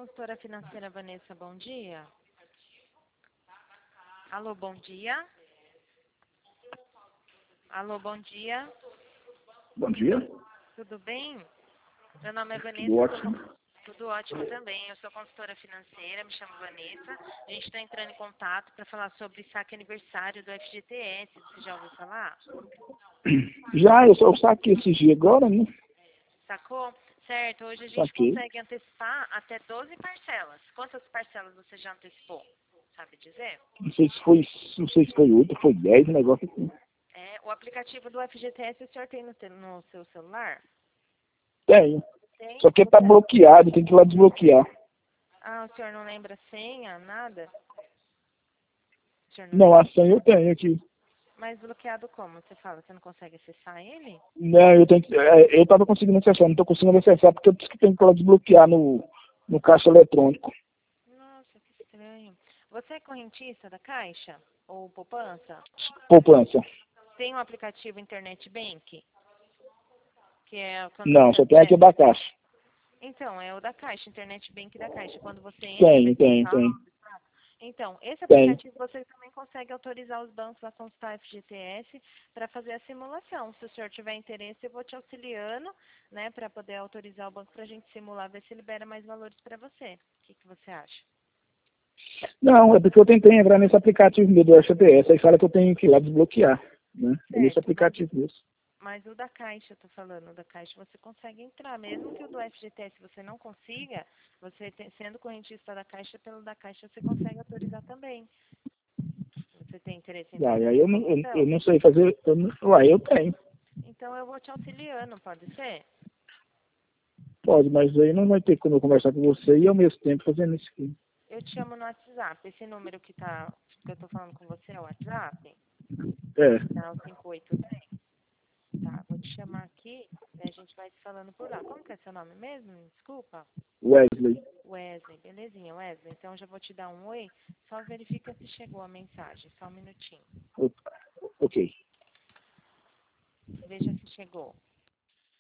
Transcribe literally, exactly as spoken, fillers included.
consultora financeira Vanessa, bom dia. Alô, bom dia. Alô, bom dia. Bom dia. Tudo bem? Meu nome é Vanessa. Tudo ótimo. Sou... Tudo ótimo também. Eu sou consultora financeira, me chamo Vanessa. A gente está entrando em contato para falar sobre saque aniversário do F G T S. Você já ouviu falar? Já, eu só saquei esse dia agora, né? Sacou? Certo. Hoje a gente Saquei. consegue antecipar até doze parcelas. Quantas parcelas você já antecipou? Sabe dizer? Não sei se foi, não sei se foi oito, foi dez, um negócio assim. É, o aplicativo do F G T S o senhor tem no, te- no seu celular? Tenho. Tem? Só que tá bloqueado, tem que ir lá desbloquear. Ah, o senhor não lembra a senha, nada? O senhor não Não, lembra? a senha eu tenho aqui. Mas bloqueado como? Você fala, você não consegue acessar ele? Não, eu tenho que, é, eu tava conseguindo acessar, não tô conseguindo acessar porque eu disse que tem que ir lá desbloquear no, no caixa eletrônico. Nossa, que estranho. Você é correntista da Caixa? Ou poupança? Poupança. Tem um aplicativo Internet Bank? Que é quando Não, você só tem aqui acessa? da caixa. Então, é o da Caixa, Internet Bank da Caixa. Quando você entra, vai Tem, ter tem, tem, saldo. Então, esse tem. aplicativo você também consegue autorizar os bancos a consultar F G T S para fazer a simulação. Se o senhor tiver interesse, eu vou te auxiliando, né, para poder autorizar o banco para a gente simular, ver se libera mais valores para você. O que, que você acha? Não, é porque eu tentei entrar nesse aplicativo meu do F G T S, aí fala que eu tenho que ir lá desbloquear, né? É esse Certo, mas, aplicativo mesmo. mas o da Caixa, eu tô falando, o da Caixa você consegue entrar. Mesmo que o do F G T S você não consiga, você tem- sendo correntista da Caixa, pelo da Caixa você consegue autorizar também. Você tem interesse em Uai, fazer a aí eu não, eu, eu simulação? não sei fazer. Eu não, uai, eu tenho. Então eu vou te auxiliando, pode ser? Pode, mas aí não vai ter como eu conversar com você e ao mesmo tempo fazendo isso aqui. Eu te chamo no WhatsApp. Esse número que, tá, que eu tô falando com você é o WhatsApp? É, Tá, o cinco oito três. Tá, vou te chamar aqui e a gente vai se falando por lá. Como que é seu nome mesmo? Me desculpa. Wesley. Wesley, belezinha, Wesley. Então eu já vou te dar um oi. Só verifica se chegou a mensagem. Só um minutinho. O- Ok. Veja se chegou.